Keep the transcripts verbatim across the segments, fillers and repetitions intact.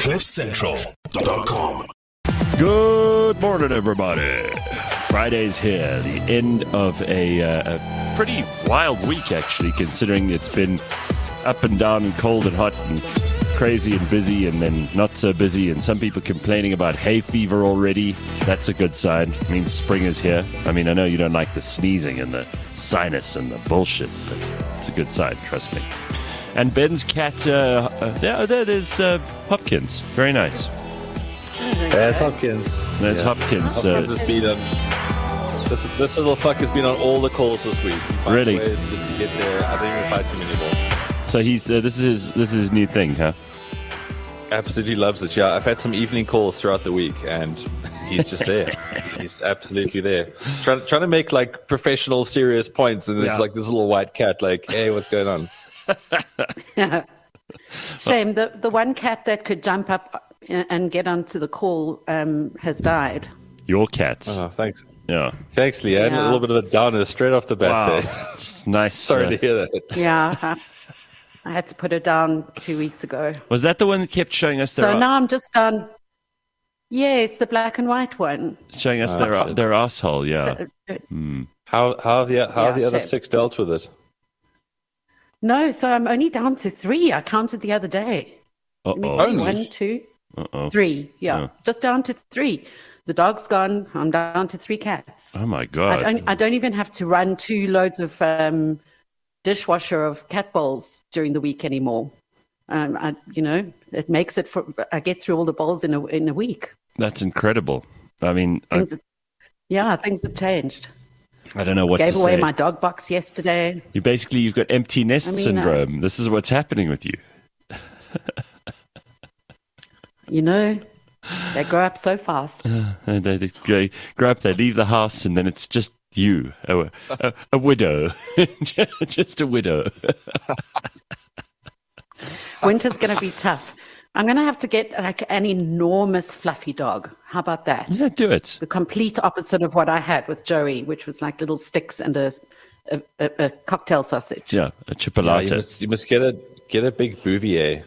cliff central dot com. Good morning, everybody. Friday's here, the end of a, uh, a pretty wild week, actually, considering it's been up and down and cold and hot and crazy and busy and then not so busy, and some people complaining about hay fever already. That's a good sign. It means spring is here. I mean, I know you don't like the sneezing and the sinus and the bullshit, but it's a good sign, trust me. And Ben's cat, uh, uh, there, there, there's uh, Hopkins. Very nice. There's Hopkins. There's yeah. Hopkins. Hopkins Uh, has been on, this, this little fuck has been on all the calls this week. He finds Really? ways just to get there. I don't even fight him anymore. so he's uh, this is his this is his new thing, huh? Absolutely loves it. Yeah, I've had some evening calls throughout the week, and he's just there. He's absolutely there. Trying trying to make like professional, serious points, and there's Yeah. like this little white cat, like, hey, what's going on? Shame. The, the one cat that could jump up and get onto the call um, has died. Your cats. Oh, thanks. Yeah. Thanks, Leanne. Yeah. A little bit of a downer straight off the bat Wow. there. It's nice. Sorry uh, to hear that. Yeah. I, I had to put her down two weeks ago. Was that the one that kept showing us their So now I'm just on. Yes, the black and white one. showing us their their asshole? Yeah. So- uh, How how have the how have Yeah, the other shame. six dealt with it? no, so I'm only down to three. I counted the other day. Uh Let me oh. see. Only? One, two, Uh oh. three. Yeah, Oh. just down to three. The dog's gone. I'm down to three cats. Oh my I god. don't, I don't even have to run two loads of um, dishwasher of cat bowls during the week anymore. Um, I, you know, it makes it for. I get through all the bowls in a in a week. That's incredible. I mean, I, Things, yeah, things have changed. I don't know what Gave to away say. my dog box yesterday. You basically you've got empty nest I mean, uh, syndrome. This is what's happening with you. You know, they grow up so fast. And they, they grow up, they leave the house, and then it's just you, a, a, a widow, just a widow. Winter's going to be tough. I'm going to have to get like an enormous fluffy dog. How about that? Yeah, do it. The complete opposite of what I had with Joey, which was like little sticks and a a, a, a cocktail sausage, Yeah, a Yeah, chipolata. you must you must get a get a big Bouvier.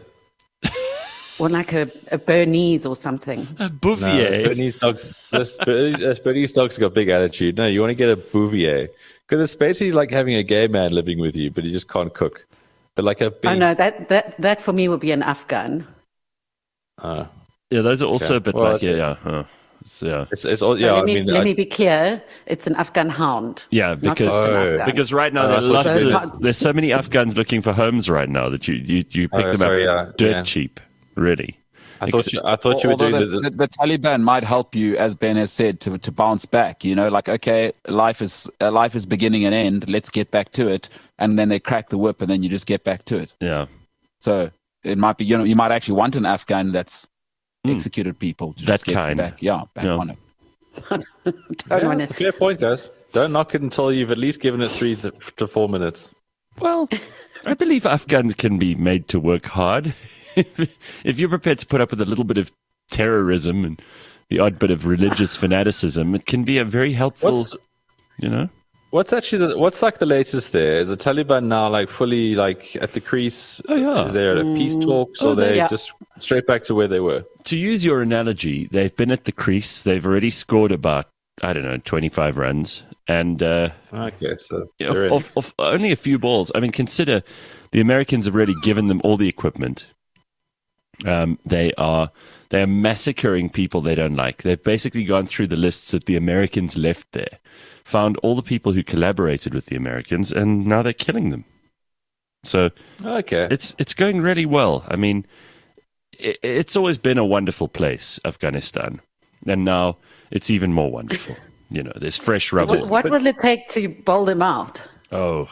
or like a, a Bernese or something. a No, Bouvier. those Bernese dogs. Those Bernese, those Bernese dogs got big attitude. No, you want to get a Bouvier because it's basically like having a gay man living with you, but he just can't cook. But like a big. Oh no, that that that for me would be an Afghan. uh, Yeah, those are also Okay. a bit Well, like, yeah, that's- yeah. Uh, it's, yeah. it's it's all But yeah. let I me mean, let I- me be clear. It's an Afghan hound. Yeah, not because just an Oh, Afghan. because right now Oh, there I are thought lots you of, meant- there's so many Afghans looking for homes right now that you you, you pick Oh, them sorry, up yeah, dirt yeah. cheap, really. I thought you, I thought you were Although doing the, the, the, the Taliban might help you, as Ben has said, to to bounce back. You know, like okay, life is uh, life is beginning and end. Let's get back to it, and then they crack the whip, and then you just get back to it. Yeah. So it might be, you know, you might actually want an Afghan that's Mm. executed people to That just get you kind. back, yeah, back Yeah. on it. Don't yeah, wanna- it's a fair point, guys. Don't knock it until you've at least given it three to, to four minutes. Well, I believe Afghans can be made to work hard. If you're prepared to put up with a little bit of terrorism and the odd bit of religious fanaticism, it can be a very helpful, What's you know? what's actually the, what's like the latest there? Is the Taliban now like fully like at the crease? Oh, yeah. Is there a peace talks Oh, or they- they Yeah. just straight back to where they were? To use your analogy, they've been at the crease. They've already scored about, I don't know, twenty-five runs. And uh, Okay, so of, they're in. of, of only a few balls. I mean, consider the Americans have already given them all the equipment. Um, they are they are massacring people they don't like. They've basically gone through the lists that the Americans left there, found all the people who collaborated with the Americans, and now they're killing them. So okay. it's it's going really well. I mean, it, it's always been a wonderful place, Afghanistan, and now it's even more wonderful. You know, there's fresh rubble. What, what will it take to bowl them out? Oh,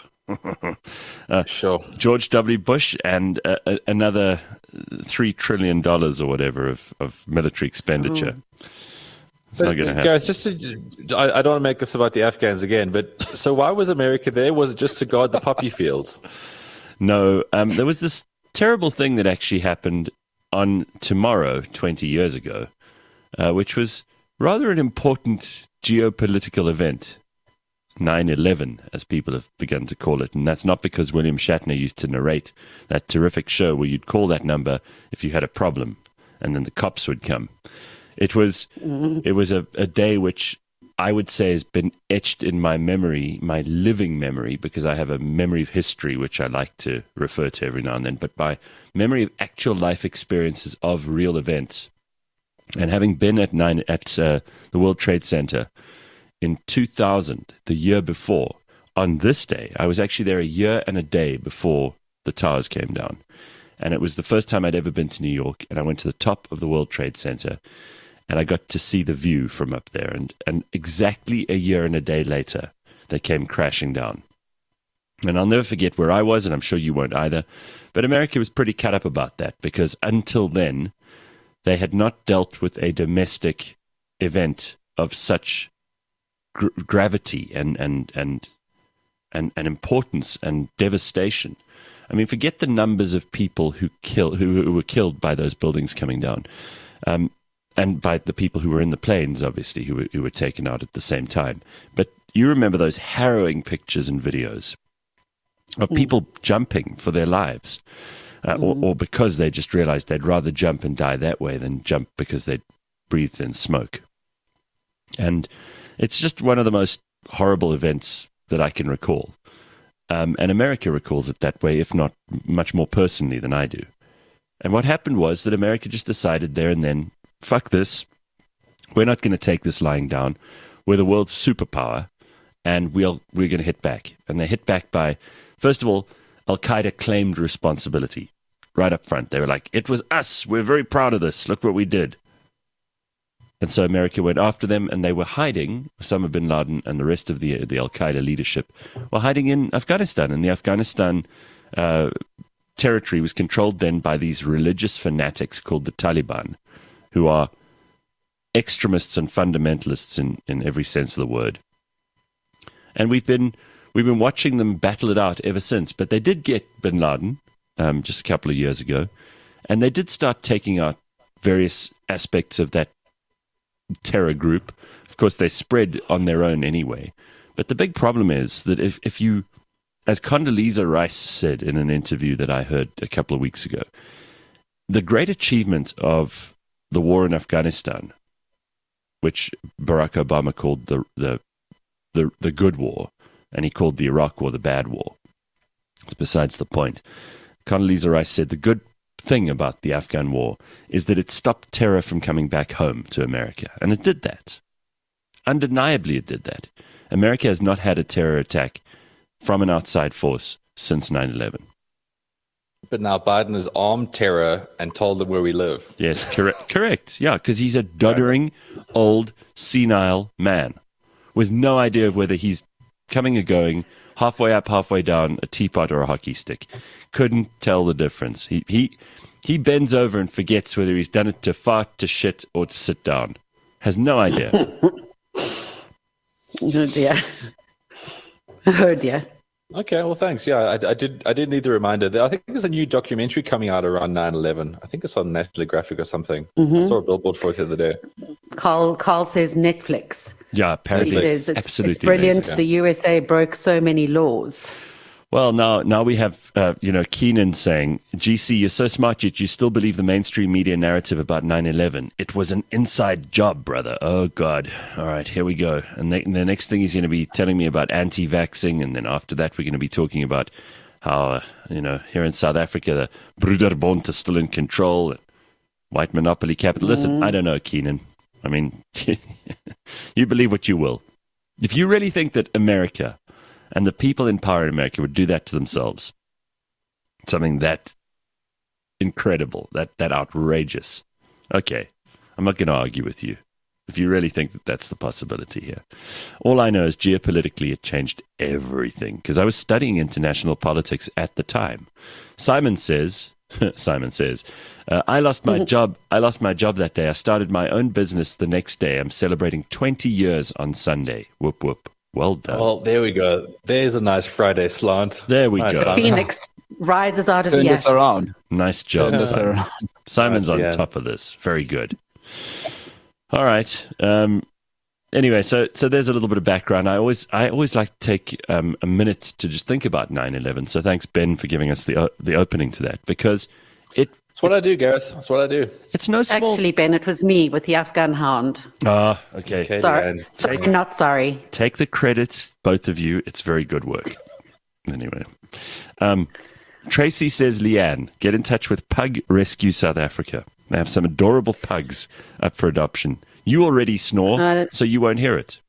Sure. George W. Bush and uh, uh, another three trillion dollars or whatever of, of military expenditure. It's not going to happen. Guys, just to, I, I don't want to make this about the Afghans again, but so why was America there? Was it just to guard the poppy fields? No, um, there was this terrible thing that actually happened on tomorrow, twenty years ago, uh, which was rather an important geopolitical event. nine eleven, as people have begun to call it. And that's not because William Shatner used to narrate that terrific show where you'd call that number if you had a problem. and then the cops would come. It was mm-hmm. it was a, a day which I would say has been etched in my memory, my living memory, because I have a memory of history which I like to refer to every now and then, but my memory of actual life experiences of real events. And having been at nine at uh, the World Trade Center in two thousand, the year before, on this day, I was actually there a year and a day before the towers came down. And it was the first time I'd ever been to New York, and I went to the top of the World Trade Center, and I got to see the view from up there. And, and exactly a year and a day later, they came crashing down. And I'll never forget where I was, and I'm sure you won't either. But America was pretty cut up about that, because until then, they had not dealt with a domestic event of such gr- gravity and, and, and, and, and importance and devastation. I mean, forget the numbers of people who kill who, who were killed by those buildings coming down, um, and by the people who were in the planes, obviously, who were, who were taken out at the same time. But you remember those harrowing pictures and videos of mm. people jumping for their lives, uh, mm. or, or because they just realized they'd rather jump and die that way than jump because they'd breathed in smoke. And it's just one of the most horrible events that I can recall. Um, and America recalls it that way, if not much more personally than I do. And what happened was that America just decided there and then, fuck this, we're not going to take this lying down. We're the world's superpower, and we'll, we're going to hit back. And they hit back by, first of all, Al-Qaeda claimed responsibility right up front. They were like, it was us. We're very proud of this. Look what we did. And so America went after them, and they were hiding. Osama bin Laden and the rest of the the Al-Qaeda leadership were hiding in Afghanistan. And the Afghanistan uh, territory was controlled then by these religious fanatics called the Taliban, who are extremists and fundamentalists in, in every sense of the word. And we've been we've been watching them battle it out ever since. But they did get bin Laden um, just a couple of years ago, and they did start taking out various aspects of that terror group. Of course, they spread on their own anyway. But the big problem is that if, if you, as Condoleezza Rice said in an interview that I heard a couple of weeks ago, the great achievement of the war in Afghanistan, which Barack Obama called the the the, the good war, and he called the Iraq war the bad war. It's besides the point. Condoleezza Rice said the good thing about the Afghan war is that it stopped terror from coming back home to America. And it did that. Undeniably, it did that. America has not had a terror attack from an outside force since nine eleven. But now Biden has armed terror and told them where we live. Yes, correct. Correct. Yeah, because he's a doddering, old, senile man with no idea of whether he's coming or going, halfway up, halfway down, a teapot or a hockey stick. Couldn't tell the difference. He he he bends over and forgets whether he's done it to fart, to shit, or to sit down. Has no idea. Oh dear. Oh dear. Okay, well, thanks. Yeah, I, I did. I did need the reminder. I think there's a new documentary coming out around nine eleven. I think it's on National Geographic or something. Mm-hmm. I saw a billboard for it the other day. Carl Carl says Netflix. Yeah, apparently he says it's, absolutely it's brilliant. amazing. The U S A broke so many laws. Well, now now we have, uh, you know, Keenan saying, G C, you're so smart, yet you still believe the mainstream media narrative about nine eleven. It was an inside job, brother. Oh, God. All right, here we go. And the, and the next thing he's going to be telling me about anti-vaxxing, and then after that we're going to be talking about how, uh, you know, here in South Africa, the Broederbond is still in control, and white monopoly capital. Listen, mm. I don't know, Keenan. I mean, you believe what you will. If you really think that America and the people in power in America would do that to themselves, something that incredible, that, that outrageous, okay, I'm not going to argue with you. If you really think that that's the possibility here. All I know is geopolitically it changed everything, because I was studying international politics at the time. Simon says, Simon says, uh, I lost my job. I lost my job that day. I started my own business the next day. I'm celebrating twenty years on Sunday. Whoop, whoop. Well done. Well, there we go. There's a nice Friday slant. There we nice go. Simon. Phoenix rises out of Turn the this ash. around. Nice job, Turn this Simon. around. Simon's Nice, on yeah. top of this. Very good. All right. Um, anyway, so so there's a little bit of background. I always I always like to take um, a minute to just think about nine eleven. So thanks, Ben, for giving us the o- the opening to that, because it That's what I do, Gareth. That's what I do. It's no small. Actually, Ben, it was me with the Afghan hound. Ah, okay. Okay. Sorry, Leanne. sorry, not sorry. Take the credit, both of you. It's very good work. Anyway, um, Tracy says, Leanne, get in touch with Pug Rescue South Africa. They have some adorable pugs up for adoption. You already snore, Uh, so you won't hear it.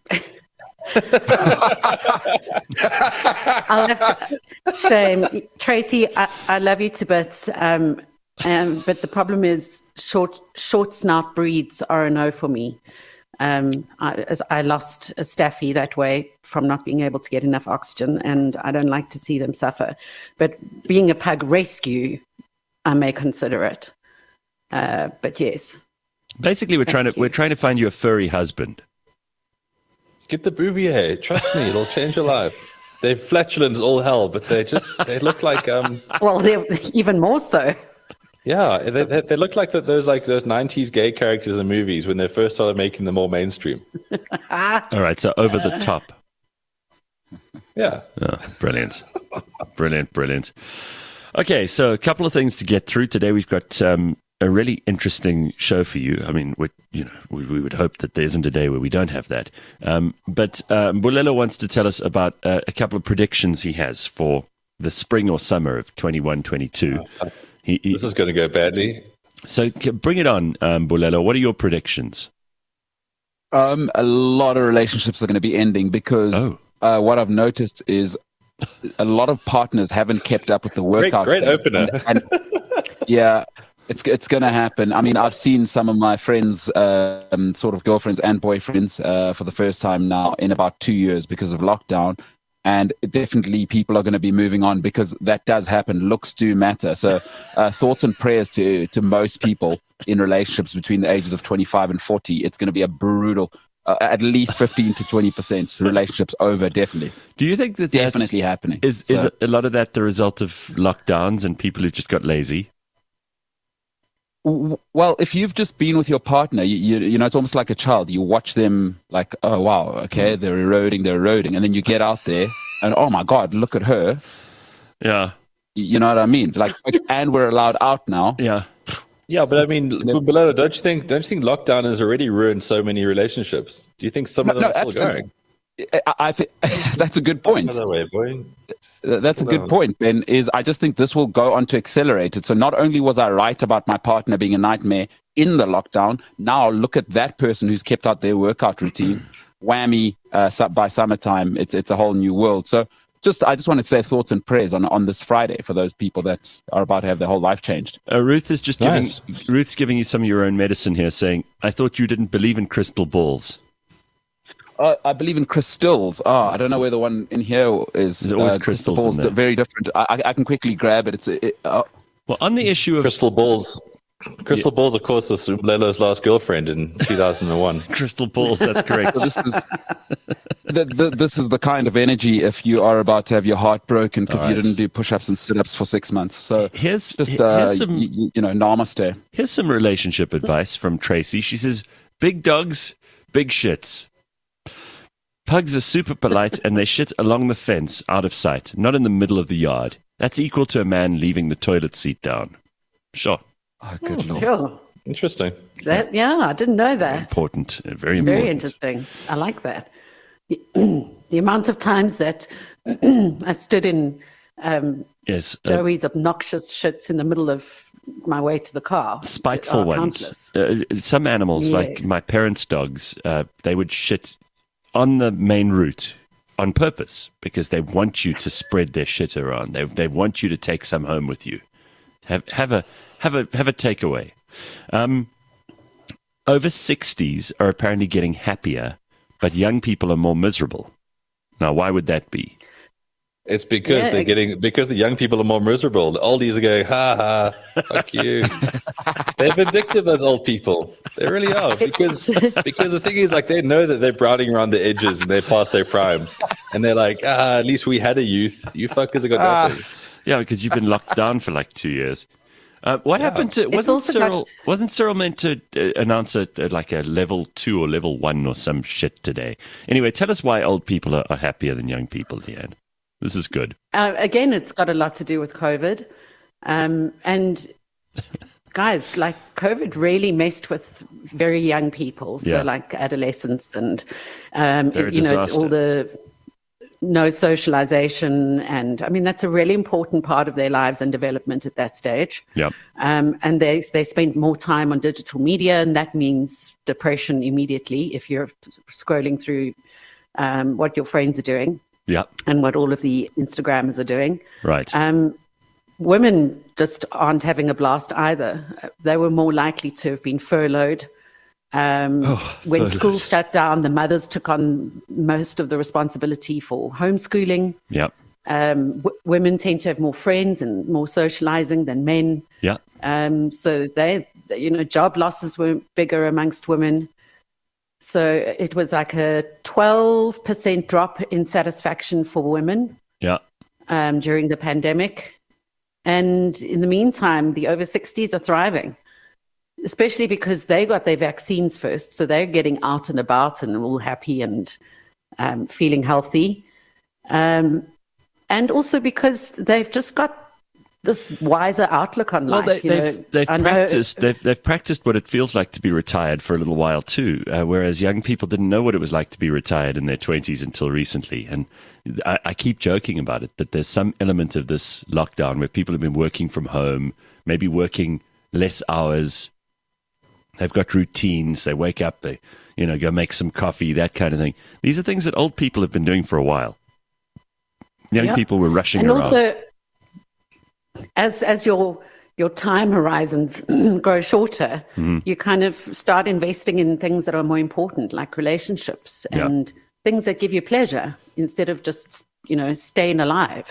I'll have to, shame. Tracy, I, I love you to bits, um, um, but the problem is short short snout breeds are a no for me. Um, I, as I lost a staffy that way from not being able to get enough oxygen, and I don't like to see them suffer. But being a pug rescue, I may consider it. Uh, but yes. Basically, we're trying to you. we're trying to find you a furry husband. Get the Bouvier. Trust me, it'll change your life. They're flatulent as all hell, but they just they look like um Well, they're even more so. yeah they they, they look like that those like those nineties gay characters in movies when they first started making them more mainstream. All right, so over the top. Yeah. Oh, brilliant. Brilliant, brilliant. Okay, so a couple of things to get through today. We've got um, a really interesting show for you. I mean, we, you know, we, we would hope that there isn't a day where we don't have that. Um, but uh, Mbulelo wants to tell us about uh, a couple of predictions he has for the spring or summer of twenty-one twenty-two. He, he, This is going to go badly. so c- bring it on, um, Mbulelo. What are your predictions? Um, a lot of relationships are going to be ending because Oh. uh, what I've noticed is a lot of partners haven't kept up with the Great, workout. great thing. opener. And, and yeah, it's it's going to happen. I mean, I've seen some of my friends, uh, um, sort of girlfriends and boyfriends, uh, for the first time now in about two years because of lockdown. And definitely people are going to be moving on because that does happen. Looks do matter. So uh, thoughts and prayers to to most people in relationships between the ages of twenty-five and forty. It's going to be a brutal, uh, at least fifteen to twenty percent relationships over, definitely. Do you think that that's- Definitely happening. Is is So- a lot of that the result of lockdowns and people who just got lazy? W- Well, if you've just been with your partner, you, you you know, it's almost like a child. You watch them like, oh, wow, okay, they're eroding, they're eroding. And then you get out there and, oh, my God, look at her. Yeah, Y- You know what I mean? Like, and we're allowed out now. yeah. Yeah, but I mean, Bulelo, don't you think? Don't you think lockdown has already ruined so many relationships? Do you think some of No, them no, are still absolutely. going? I, I think that's a good point. Another way, boy. That's a good point, Ben. Is I just think this will go on to accelerate it. So not only was I right about my partner being a nightmare in the lockdown, now look at that person who's kept out their workout routine. Whammy! Uh, su- by summertime, it's it's a whole new world. So just I just want to say thoughts and prayers on on this Friday for those people that are about to have their whole life changed. Uh, Ruth is just Nice. giving Ruth's giving you some of your own medicine here, saying, "I thought you didn't believe in crystal balls." Uh, I believe in crystals. Oh, I don't know where the one in here is. There's always uh, crystals crystal balls, in there. very different. I, I I can quickly grab it. It's it, uh, Well, on the issue of Crystal balls. Crystal balls, of course, was Bulelo's last girlfriend in two thousand one. crystal balls, that's correct. So this is the, the, this is the kind of energy if you are about to have your heart broken because All you right. didn't do push-ups and sit-ups for six months. So Here's just here's uh, some y- y- you know, namaste. here's some relationship advice from Tracy. She says, "Big dogs, big shits. Pugs are super polite and they shit along the fence, out of sight, not in the middle of the yard. That's equal to a man leaving the toilet seat down." Sure, Oh, good lord. Sure. Interesting. That, yeah, I didn't know that. important, uh, very important. Very interesting. I like that. The, the amount of times that I stood in um, Yes, uh, Joey's obnoxious shits in the middle of my way to the car. spiteful are ones. countless. Uh, some animals, like Yes. my parents' dogs, uh, they would shit on the main route on purpose because they want you to spread their shit around. They they want you to take some home with you. Have have a have a have a takeaway. Um, over sixties are apparently getting happier, but young people are more miserable. Now, why would that be? It's because Yeah, they're it- getting because the young people are more miserable. The oldies are going, ha ha, fuck you. They're vindictive, those old people. They really are. Because because the thing is, like, they know that they're browning around the edges and they're past their prime, and they're like, ah, at least we had a youth. You fuckers have got Ah. nothing. Yeah, because you've been locked down for like two years. Uh, what happened to wasn't also got- Cyril? Wasn't Cyril meant to uh, announce a, uh, like a level two or level one or some shit today? Anyway, tell us why old people are, are happier than young people, Leanne. This is good. Uh, again, it's got a lot to do with COVID. Um, and guys, like COVID really messed with very young people. So Yeah. like adolescents and, um, They're a you know, disaster. all the no socialization. And I mean, that's a really important part of their lives and development at that stage. Yep. Um, and they, they spend more time on digital media, and that means depression immediately if you're scrolling through um, what your friends are doing Yep. and what all of the Instagrammers are doing. Right. Um, women just aren't having a blast either. They were more likely to have been furloughed. Um, Oh, when furloughed. schools shut down, the mothers took on most of the responsibility for homeschooling. Yep. Um, w- women tend to have more friends and more socializing than men. Yep. Um, so they, you know, job losses were bigger amongst women. So it was like a twelve percent drop in satisfaction for women Yep. um, during the pandemic. And in the meantime, the over sixties are thriving, especially because they got their vaccines first. So they're getting out and about and all happy and um, feeling healthy. Um, and also because they've just got this wiser outlook on Well, life. they, you they've know. they've I know- practiced they've they've practiced what it feels like to be retired for a little while too. Uh, whereas young people didn't know what it was like to be retired in their twenties until recently. And I, I keep joking about it that there's some element of this lockdown where people have been working from home, maybe working less hours. They've got routines. They wake up, they you know go make some coffee, that kind of thing. These are things that old people have been doing for a while. Young Yeah. people were rushing and around. also, as as your your time horizons grow shorter, Mm-hmm. you kind of start investing in things that are more important, like relationships Yeah. and things that give you pleasure instead of just, you know, staying alive.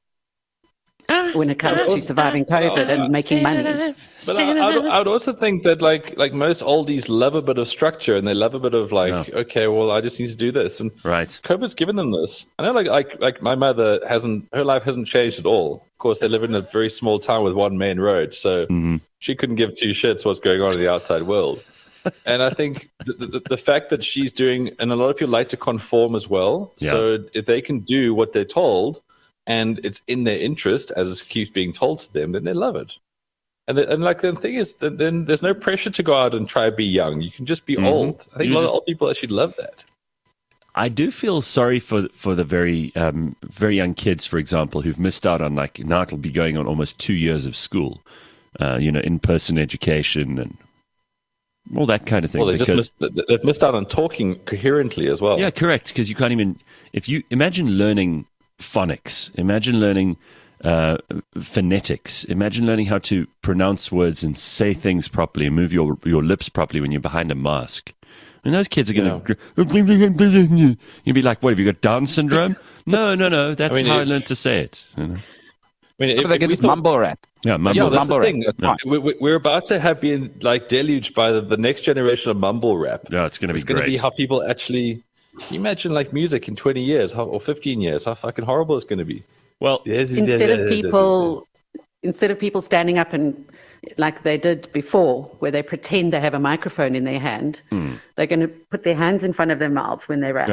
When it comes to surviving COVID and making money. But I, I, would, I would also think that like like most oldies love a bit of structure and they love a bit of like, Yeah. okay, well, I just need to do this. And Right. COVID's given them this. I know like, like like my mother hasn't, her life hasn't changed at all. Of course, they live in a very small town with one main road. So Mm-hmm. she couldn't give two shits what's going on in the outside world. And I think the, the, the fact that she's doing, and a lot of people like to conform as well. Yeah. So if they can do what they're told, and it's in their interest as it keeps being told to them, then they love it. And the, and like the thing is, that then there's no pressure to go out and try to be young. You can just be Mhm. old. I think You a lot just- of old people actually love that. I do feel sorry for for the very um, very young kids, for example, who've missed out on like now it'll be going on almost two years of school, uh, you know, in person education and all that kind of thing. Well, they just because missed, they've missed out on talking coherently as well. yeah, correct, because you can't even if you imagine learning phonics, imagine learning uh, phonetics, imagine learning how to pronounce words and say things properly and move your your lips properly when you're behind a mask. I mean, those kids are going to. You'd be like, "What have you got Down syndrome?" No, no, no. That's I mean, how I if- learned to say it. You know? I mean, But if, they if can we just thought- mumble rap. Yeah, mumble. Yeah, that's mumble the rap. thing. That's fine. We, we, we're about to have been like deluged by the, the next generation of mumble rap. Yeah, it's going to be It's going to great. be how people actually. Can you imagine like music in twenty years how, or fifteen years? How fucking horrible it's going to be. Well, Instead of people instead of people standing up and like they did before, where they pretend they have a microphone in their hand, they're going to put their hands in front of their mouths when they rap.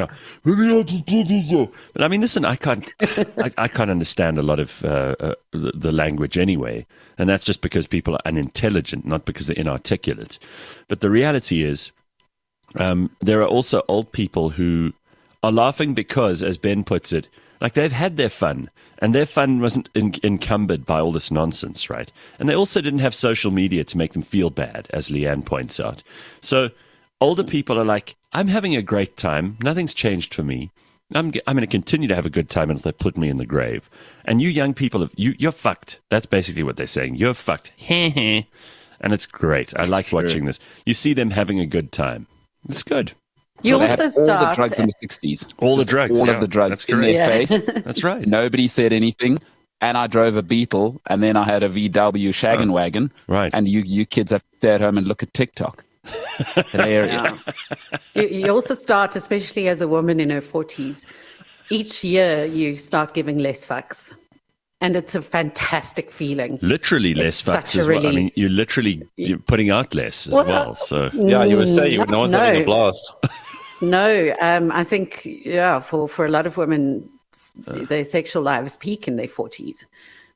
yeah. But I mean, listen, I can't, I, I can't understand a lot of uh, uh, the, the language anyway, and that's just because people are unintelligent, not because they're inarticulate. But the reality is, um, there are also old people who are laughing because, as Ben puts it, like they've had their fun, and their fun wasn't en- encumbered by all this nonsense, right? And they also didn't have social media to make them feel bad, as Leanne points out. So older people are like, I'm having a great time. Nothing's changed for me. I'm, g- I'm going to continue to have a good time until they put me in the grave. And you young people, have, you, you're fucked. That's basically what they're saying. You're fucked. And it's great. I like watching this. You see them having a good time. It's good. You So they had also all start the drugs in the sixties. All the Just drugs, All yeah. of the drugs That's in correct. their Yeah. face. That's right. Nobody said anything. And I drove a Beetle, and then I had a V W shaggin' wagon. Right. And you, you kids have to stay at home and look at TikTok. Hilarious. Yeah. you, you also start, especially as a woman in her forties, each year you start giving less fucks. And it's a fantastic feeling. Literally less It's fucks such a as well. I mean, release. you're literally you're putting out less as Well, well. So Yeah, you were saying Mm, no one's no. having a blast. No, um, I think, yeah, for, for a lot of women, their sexual lives peak in their forties.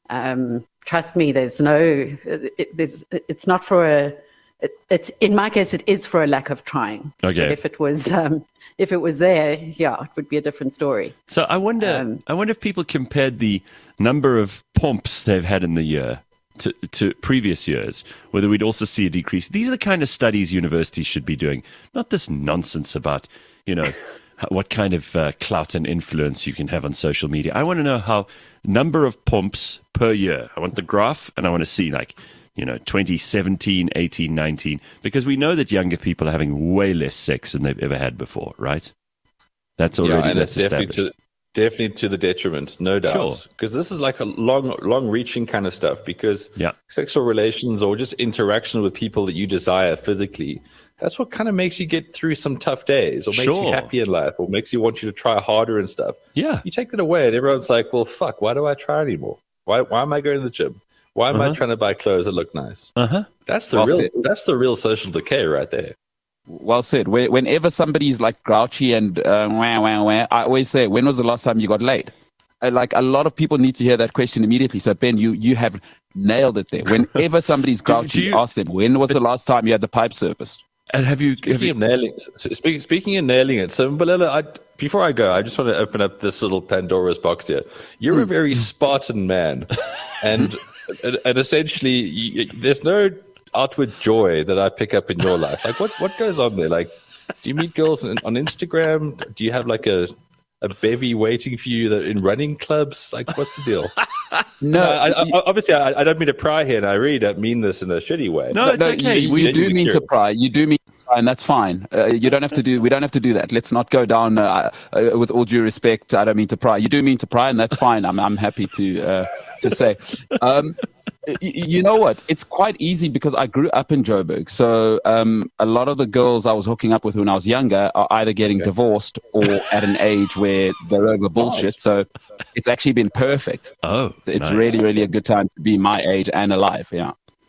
Um, trust me, there's no, it, there's, it's not for a, it, it's, in my case, it is for a lack of trying. Okay. But if it was, um, if it was there, yeah, it would be a different story. So I wonder, Um, I wonder if people compared the number of pumps they've had in the year to, to previous years, whether we'd also see a decrease. These are the kind of studies universities should be doing, not this nonsense about, you know, what kind of uh, clout and influence you can have on social media. I want to know how number of pumps per year. I want the graph, and I want to see like, you know, twenty seventeen, eighteen, nineteen, because we know that younger people are having way less sex than they've ever had before, right? That's already yeah, and that's it's definitely established. to, definitely to the detriment, no doubt. Sure. Because this is like a long, long-reaching kind of stuff. Because Yeah. sexual relations or just interaction with people that you desire physically, that's what kind of makes you get through some tough days, or makes Sure. you happy in life, or makes you want you to try harder and stuff. Yeah. You take that away, and everyone's like, "Well, fuck, why do I try anymore? Why, why am I going to the gym? Why am Uh-huh. I trying to buy clothes that look nice?" Uh-huh. That's the Well real. said. That's the real social decay right there. Well said. Whe- Whenever somebody's like grouchy and uh, wah, wah, wah, I always say, when was the last time you got laid? Uh, like a lot of people need to hear that question immediately. So Ben, you you have nailed it there. Whenever somebody's grouchy, you- ask them, when was the last time you had the pipe serviced? And have you, have Speaking you of nailing, so speaking, speaking of nailing it, so Mbolelo, I, before I go, I just want to open up this little Pandora's box here. You're a very Spartan man, and and, and essentially, you, there's no outward joy that I pick up in your life. Like, what what goes on there? Like, do you meet girls on, on Instagram? Do you have like a a bevy waiting for you that in running clubs? Like, what's the deal? No, I, I, I, obviously, I, I don't mean to pry here, and I really don't mean this in a shitty way. No, it's no, okay. You, We- you do genuinely mean to curious. pry. You do mean to pry, and that's fine. Uh, you don't have to do. We don't have to do that. Let's not go down. Uh, uh, with all due respect, I don't mean to pry. You do mean to pry, and that's fine. I'm I'm happy to uh, to say. Um, y- you know what? It's quite easy because I grew up in Joburg. So um, a lot of the girls I was hooking up with when I was younger are either getting divorced or at an age where they're over bullshit. So it's actually been perfect. Oh, It's nice. really, really a good time to be my age and alive. Yeah.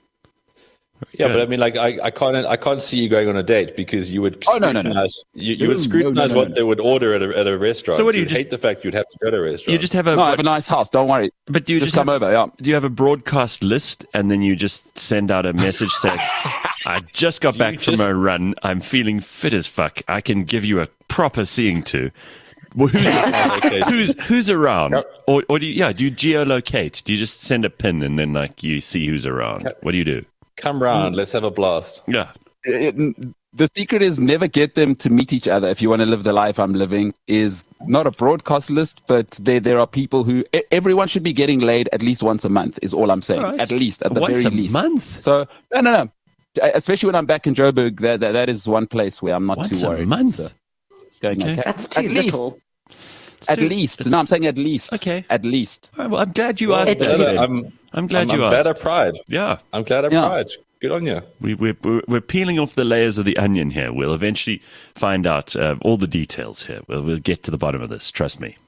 Yeah, Good. but I mean, like, I, I can't, I can't see you going on a date because you would. Oh, no, no, no. scrutinize- You, you No, would no, scrutinize no, no, what no. they would order at a, at a restaurant. So what do you You'd just- hate the fact you'd have to go to a restaurant. You just have a, No, I have a nice house. Don't worry. but do you Just, just, come have, over. Yeah. do you have a broadcast list and then you just send out a message saying, I just got Do back you from just- a run. I'm feeling fit as fuck. I can give you a proper seeing to. Well, who's, Okay. who's who's around? Yep. Or or do you yeah, do you geolocate? Do you just send a pin and then like you see who's around? What do you do? Come round, let's have a blast. Yeah. It- the secret is never get them to meet each other. If you want to live the life I'm living, is not a broadcast list, but there there are people who e- everyone should be getting laid at least once a month. Is all I'm saying. All right. At least, at the Once very a least. month? So no, no, no. Especially when I'm back in Joburg, that that, that is one place where I'm not Once too a worried. month? So it's going Okay. okay. That's too at least, little. It's At too- least. it's- No, I'm saying at least. Okay. At least. All right, well, I'm glad you asked It that. is. Ben. I'm, I'm glad I'm, you I'm glad I asked. pried. Yeah. I'm glad I Yeah. pried. Good on you. We, we're, we're we're peeling off the layers of the onion here. We'll eventually find out uh, all the details here. We'll, we'll get to the bottom of this. Trust me.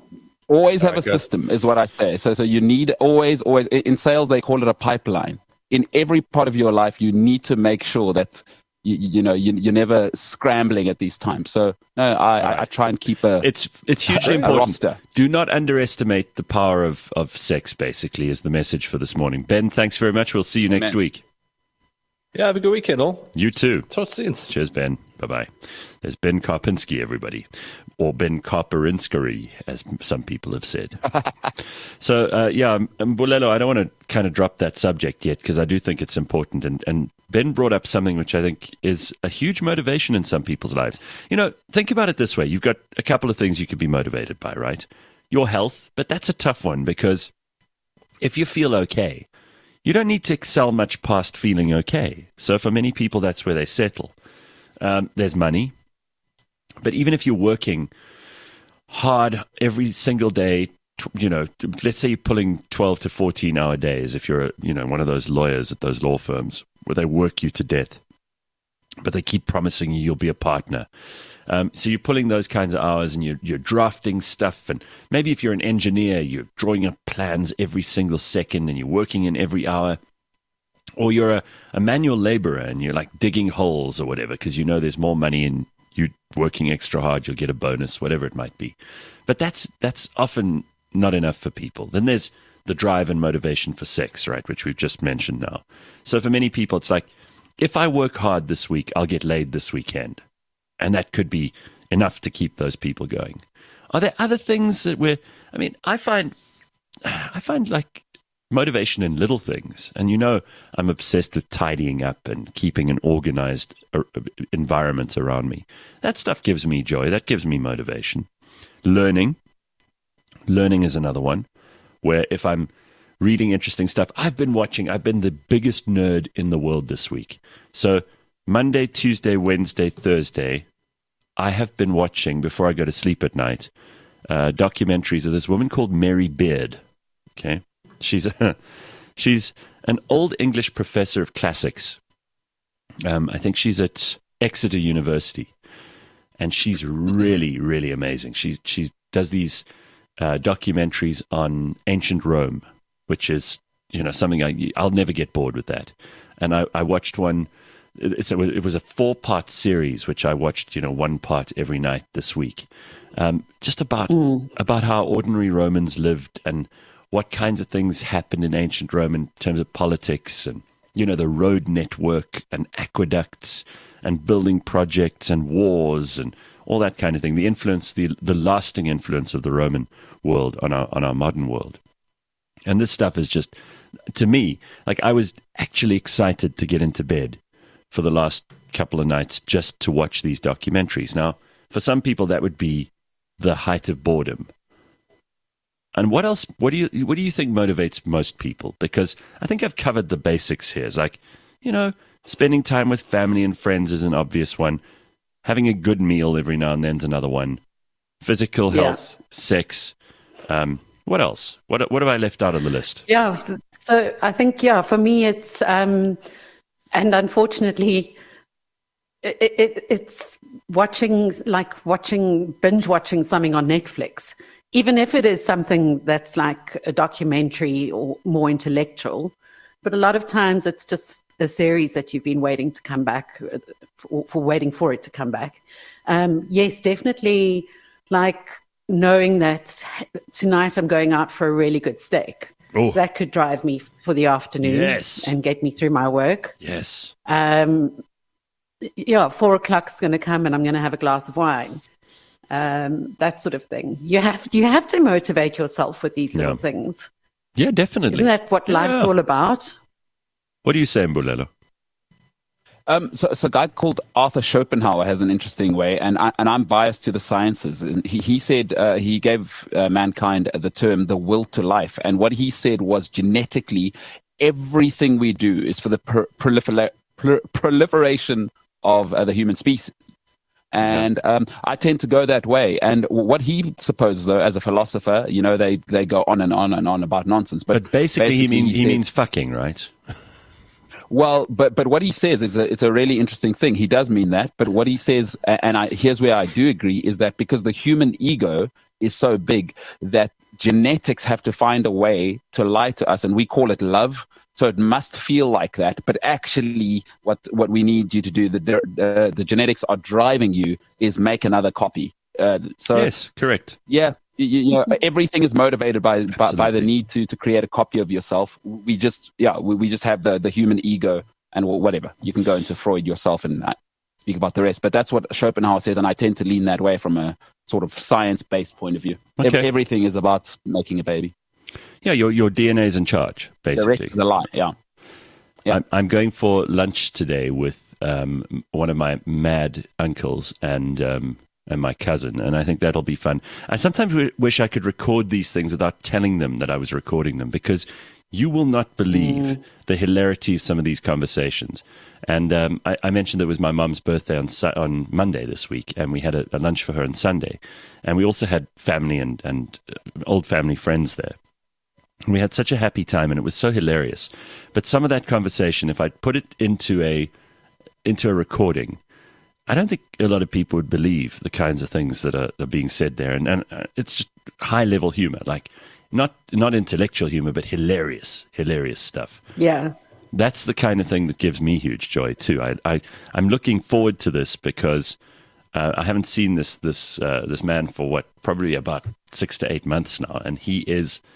Always have Alright, a good. system, is what I say. So, so you need always, always. In sales, they call it a pipeline. In every part of your life, you need to make sure that you, you know you, you're never scrambling at these times. So, no, I, I, I try and keep a, It's it's hugely a important. roster. Do not underestimate the power of, of sex, basically, is the message for this morning. Ben, thanks very much. We'll see you next Amen. week. Yeah, have a good weekend, all. You too. Talk soon. Cheers, Ben. Bye-bye. There's Ben Karpinski, everybody. Or Ben Karperinskary, as some people have said. So, uh, yeah, um, um, Bolelo, I don't want to kind of drop that subject yet because I do think it's important. And, and Ben brought up something which I think is a huge motivation in some people's lives. You know, think about it this way. You've got a couple of things you could be motivated by, right? Your health, but that's a tough one because if you feel okay, you don't need to excel much past feeling okay. So for many people, that's where they settle. Um, there's money. But even if you're working hard every single day, t- you know, t- let's say you're pulling twelve to fourteen hour days, if you're, a, you know, one of those lawyers at those law firms where they work you to death, but they keep promising you you'll be a partner. Um, so you're pulling those kinds of hours and you're, you're drafting stuff. And maybe if you're an engineer, you're drawing up plans every single second and you're working in every hour. Or you're a, a manual laborer and you're like digging holes or whatever because you know there's more money in you working extra hard, you'll get a bonus, whatever it might be. But that's that's often not enough for people. Then there's the drive and motivation for sex, right, which we've just mentioned now. So for many people, it's like, if I work hard this week, I'll get laid this weekend. And that could be enough to keep those people going. Are there other things that we're, I mean, I find, I find like motivation in little things. And you know, I'm obsessed with tidying up and keeping an organized uh, environment around me. That stuff gives me joy. That gives me motivation. Learning. Learning is another one where if I'm reading interesting stuff, I've been watching, I've been the biggest nerd in the world this week. So Monday, Tuesday, Wednesday, Thursday, I have been watching, before I go to sleep at night, uh, documentaries of this woman called Mary Beard. Okay. She's a, she's an old English professor of classics. Um, I think she's at Exeter University, and she's really, really amazing. She, she does these uh, documentaries on ancient Rome, which is, you know, something I, I'll never get bored with that. And I, I watched one, it's a, it was a four-part series, which I watched, you know, one part every night this week, um, just about mm. about how ordinary Romans lived and what kinds of things happened in ancient Rome in terms of politics and, you know, the road network and aqueducts and building projects and wars and all that kind of thing. The influence, the the lasting influence of the Roman world on our on our modern world. And this stuff is just, to me, like I was actually excited to get into bed for the last couple of nights just to watch these documentaries. Now, for some people, that would be the height of boredom. And what else, what do you, what do you think motivates most people? Because I think I've covered the basics here. It's like, you know, spending time with family and friends is an obvious one. Having a good meal every now and then is another one. Physical health, yeah. sex, um, what else? What what have I left out of the list? Yeah, so I think, yeah, for me it's, um, and unfortunately, it, it, it's watching, like watching, binge watching something on Netflix. Even if it is something that's like a documentary or more intellectual, but a lot of times it's just a series that you've been waiting to come back, for, for waiting for it to come back. Um, yes, definitely, like, knowing that tonight I'm going out for a really good steak. Oh. That could drive me for the afternoon yes. and get me through my work. Yes. Um, yeah, four o'clock's going to come and I'm going to have a glass of wine. Um, that sort of thing. You have you have to motivate yourself with these little yeah. things. Yeah, definitely. Isn't that what life's yeah. all about? What do you say, Mbulelo? Um, so, so a guy called Arthur Schopenhauer has an interesting way, and I, and I'm biased to the sciences. He he said uh, he gave uh, mankind the term the will to life, and what he said was genetically everything we do is for the pro- prolifer- pro- proliferation of uh, the human species. And um, I tend to go that way. And what he supposes, though, as a philosopher, you know, they, they go on and on and on about nonsense. But, but basically, basically, he, mean, he, he says, means fucking, right? Well, but but what he says is a, it's a really interesting thing. He does mean that. But what he says, and I, here's where I do agree, is that because the human ego is so big that genetics have to find a way to lie to us, and we call it love. So it must feel like that, but actually, what what we need you to do, the uh, the genetics are driving you, is make another copy. Uh, so yes, correct. Yeah, you, you know, everything is motivated by, by by the need to to create a copy of yourself. We just yeah, we, we just have the the human ego and whatever. You can go into Freud yourself and uh, speak about the rest, but that's what Schopenhauer says, and I tend to lean that way from a sort of science based point of view. Okay. Every, everything is about making a baby. Yeah, your your D N A is in charge, basically. The rest of the lie, yeah. yeah. I'm, I'm going for lunch today with um, one of my mad uncles and um, and my cousin, and I think that'll be fun. I sometimes w- wish I could record these things without telling them that I was recording them, because you will not believe mm. the hilarity of some of these conversations. And um, I, I mentioned that it was my mum's birthday on on Monday this week, and we had a, a lunch for her on Sunday, and we also had family and and old family friends there. And we had such a happy time, and it was so hilarious. But some of that conversation, if I put it into a into a recording, I don't think a lot of people would believe the kinds of things that are, are being said there. And, and uh, it's just high-level humor, like not not intellectual humor, but hilarious, hilarious stuff. Yeah. That's the kind of thing that gives me huge joy, too. I, I, I'm looking forward to this because uh, I haven't seen this, this, uh, this man for, what, probably about six to eight months now, and he is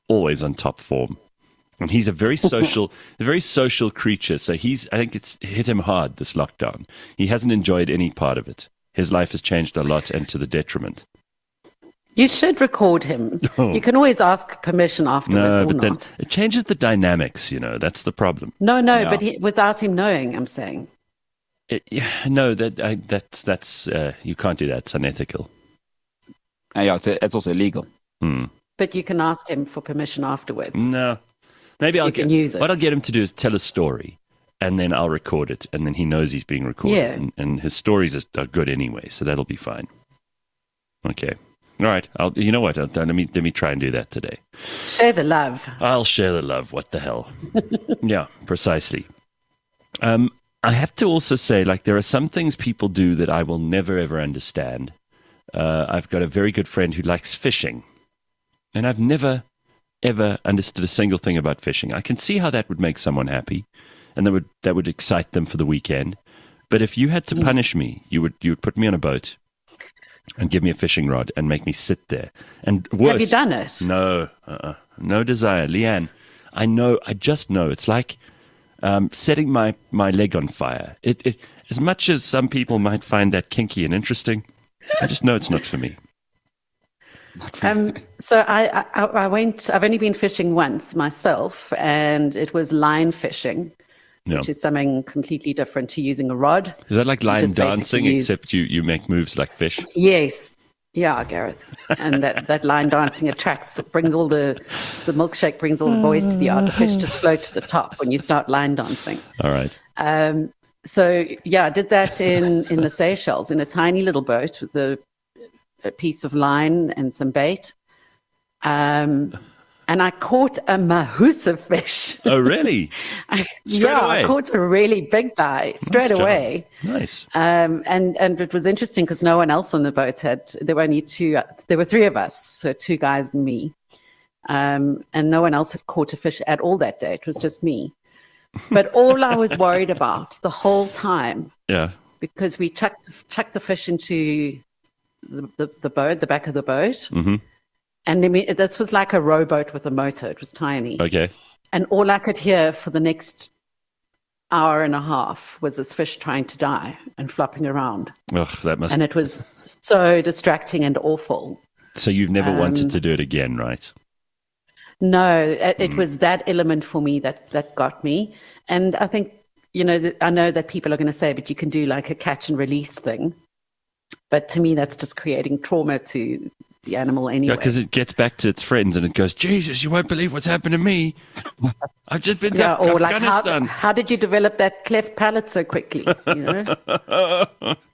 always on top form. And he's a very social, a very social creature. So he's, I think it's hit him hard, this lockdown. He hasn't enjoyed any part of it. His life has changed a lot and to the detriment. You should record him. Oh. You can always ask permission afterwards No, or but then not. it changes the dynamics, you know, that's the problem. No, no, Yeah. but he, without him knowing, I'm saying. It, yeah, no, that I, that's, that's uh, you can't do that. It's unethical. And yeah, it's, it's also illegal. Hmm. But you can ask him for permission afterwards. No. Maybe I'll You can get, use it. what I'll get him to do is tell a story, and then I'll record it, and then he knows he's being recorded. Yeah. And, and his stories are, are good anyway, so that'll be fine. Okay. All right. I'll, you know what? I'll, let me let me try and do that today. Share the love. I'll share the love. What the hell? Yeah, precisely. Um, I have to also say, like, there are some things people do that I will never, ever understand. Uh, I've got a very good friend who likes fishing, and I've never, ever understood a single thing about fishing. I can see how that would make someone happy, and that would that would excite them for the weekend. But if you had to punish me, you would you would put me on a boat and give me a fishing rod and make me sit there. And worse, Have you done it? no, uh-uh, no desire. Leanne, I know, I just know. It's like um, setting my, my leg on fire. It, it, as much as some people might find that kinky and interesting, I just know it's not for me. Um, so I, I, I went, I've only been fishing once myself, and it was line fishing, No. which is something completely different to using a rod. Is that like line just basically dancing, use- except you, you make moves like fish? Yes. Yeah, Gareth. And that, that line dancing attracts, it brings all the, the milkshake brings all the boys to the yard. The fish just float to the top when you start line dancing. All right. Um, so, yeah, I did that in, in the Seychelles in a tiny little boat with a, a piece of line and some bait. Um, and I caught a mahusa fish. Oh, really? I, Straight yeah, away? I caught a really big guy straight Nice job. away. Nice. Um, and, and it was interesting because no one else on the boat had, there were only two, there were three of us, so two guys and me. Um, and no one else had caught a fish at all that day. It was just me. But all I was worried about the whole time, Yeah. because we chucked, chucked the fish into the, the, the boat, the back of the boat. Mm-hmm. And I mean, this was like a rowboat with a motor. It was tiny. Okay. And all I could hear for the next hour and a half was this fish trying to die and flopping around. Ugh, that must. And it was so distracting and awful. So you've never wanted um, to do it again, right? No, it, it was that element for me that, that got me. And I think, you know, that I know that people are going to say, but you can do like a catch and release thing. But to me, that's just creating trauma to the animal anyway. Yeah, because it gets back to its friends and it goes, Jesus, you won't believe what's happened to me. I've just been to Yeah, or like how, Afghanistan. how did you develop that cleft palate so quickly? You know?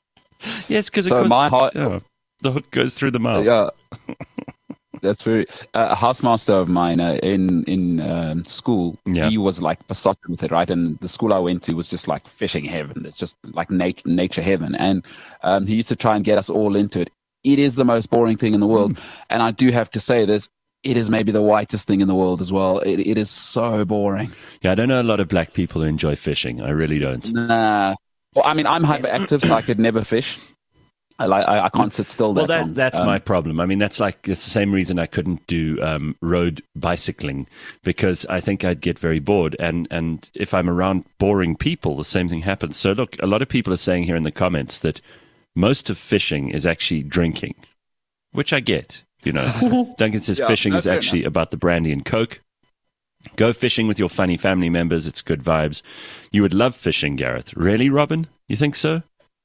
Yes, because So my heart- yeah, the hook goes through the mouth. Yeah, that's very. Uh, a housemaster of mine uh, in in um, school, Yeah. he was like besotted with it, right? And the school I went to was just like fishing heaven. It's just like nature, nature heaven. And um, he used to try and get us all into it. It is the most boring thing in the world, and I do have to say this. It is maybe the whitest thing in the world as well. It, it is so boring. Yeah, I don't know a lot of black people who enjoy fishing. I really don't. Nah. Well, I mean, I'm hyperactive, so I could never fish. I like. I, I can't sit still that Well, that, long. that's Um, my problem. I mean, that's like it's the same reason I couldn't do um, road bicycling because I think I'd get very bored. And, and if I'm around boring people, the same thing happens. So, look, a lot of people are saying here in the comments that most of fishing is actually drinking, which I get. You know, Duncan says Yeah, fishing no, is fair actually about the brandy and Coke. Go fishing with your funny family members. It's good vibes. You would love fishing, Gareth. Really, Robin? You think so?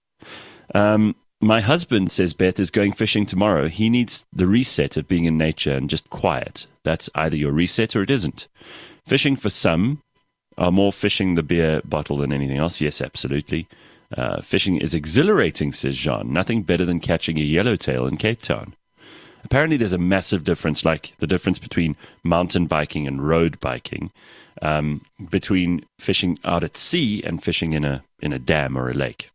Um, my husband, says Beth, is going fishing tomorrow. He needs the reset of being in nature and just quiet. That's either your reset or it isn't. Fishing for some are more fishing the beer bottle than anything else. Yes, absolutely. Uh, fishing is exhilarating, says Jean. Nothing better than catching a yellowtail in Cape Town. Apparently, there's a massive difference, like the difference between mountain biking and road biking, um, between fishing out at sea and fishing in a in a dam or a lake.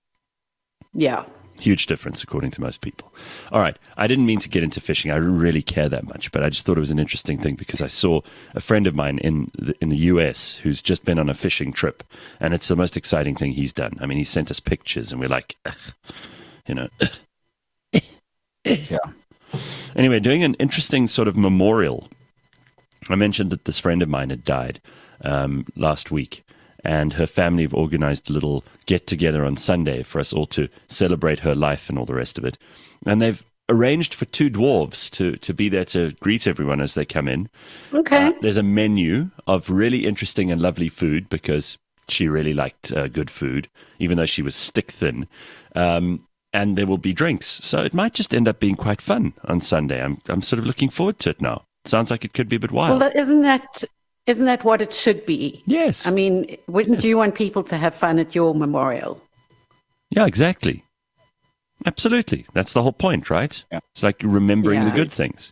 Yeah. Huge difference, according to most people. All right, I didn't mean to get into fishing. I didn't really care that much, but I just thought it was an interesting thing because I saw a friend of mine in the, in the U S who's just been on a fishing trip, and it's the most exciting thing he's done. I mean, he sent us pictures, and we're like, ugh, you know. yeah. Anyway, doing an interesting sort of memorial I mentioned that this friend of mine had died um, last week, and her family have organized a little get-together on Sunday for us all to celebrate her life and all the rest of it. And they've arranged for two dwarves to, to be there to greet everyone as they come in. Okay. Uh, there's a menu of really interesting and lovely food because she really liked uh, good food, even though she was stick-thin. Um, and there will be drinks. So it might just end up being quite fun on Sunday. I'm I'm sort of looking forward to it now. It sounds like it could be a bit wild. Well, that, isn't that isn't that what it should be? Yes. I mean, wouldn't Yes. you want people to have fun at your memorial? Yeah, exactly. Absolutely. That's the whole point, right? Yeah. It's like remembering the Yeah. good things.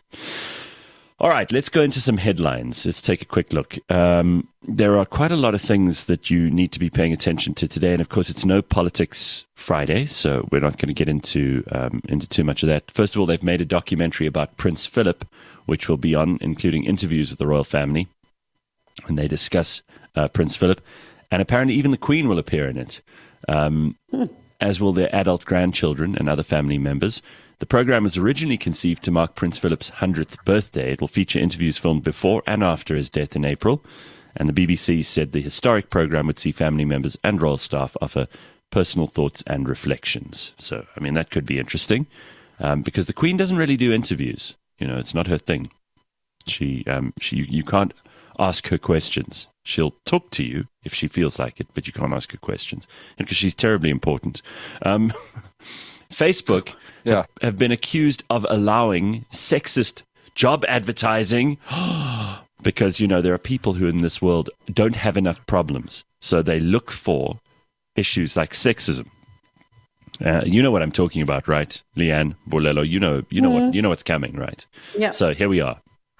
All right, let's go into some headlines. Let's take a quick look. Um, there are quite a lot of things that you need to be paying attention to today. And of course, it's No Politics Friday, so we're not going to get into um, into too much of that. First of all, they've made a documentary about Prince Philip, which will be on, including interviews with the royal family. And they discuss uh, Prince Philip. And apparently even the Queen will appear in it, um, as will their adult grandchildren and other family members. The program was originally conceived to mark Prince Philip's one hundredth birthday. It will feature interviews filmed before and after his death in April. And the B B C said the historic program would see family members and royal staff offer personal thoughts and reflections. So, I mean, that could be interesting um, because the Queen doesn't really do interviews. You know, it's not her thing. She, um, she, you can't ask her questions. She'll talk to you if she feels like it, but you can't ask her questions because she's terribly important. Um, Facebook Yeah. have, have been accused of allowing sexist job advertising because, you know, there are people who in this world don't have enough problems. So they look for issues like sexism. Uh, you know what I'm talking about, right, Leanne Bolello? You know, you know what, you know what's coming, right? Yeah. So here we are.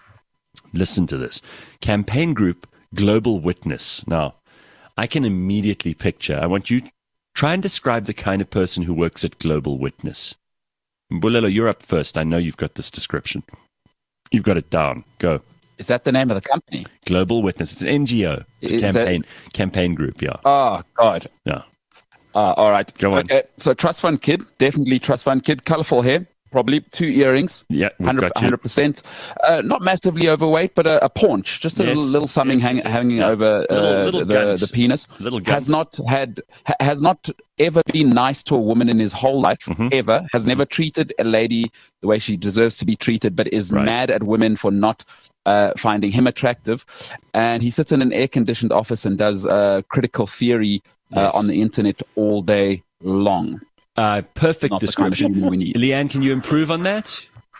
Listen to this. Campaign group Global Witness. Now, I can immediately picture, I want you to try and describe the kind of person who works at Global Witness. Bolello, you're up first. I know you've got this description. You've got it down. Go. Is that the name of the company? Global Witness. It's an N G O. It's a Is that- campaign campaign group, yeah. Oh, God. Yeah. Uh, all right. Go on. Okay. So trust fund kid, definitely trust fund kid, colorful hair, probably two earrings. Yeah, we've one hundred, got you. one hundred percent. Uh, not massively overweight, but a, a paunch, just a Yes. little, little something Yes, hang, yes, yes. hanging Yeah. over uh, Little- little the, guns. the penis. Little Has guns. not had, ha- has not ever been nice to a woman in his whole life, Mhm. ever. Has never treated a lady the way she deserves to be treated, but is Right. mad at women for not uh, finding him attractive. And he sits in an air-conditioned office and does uh, critical theory uh, Yes. on the internet all day long. Uh, perfect Not the kind of description. human we need. Leanne, can you improve on that?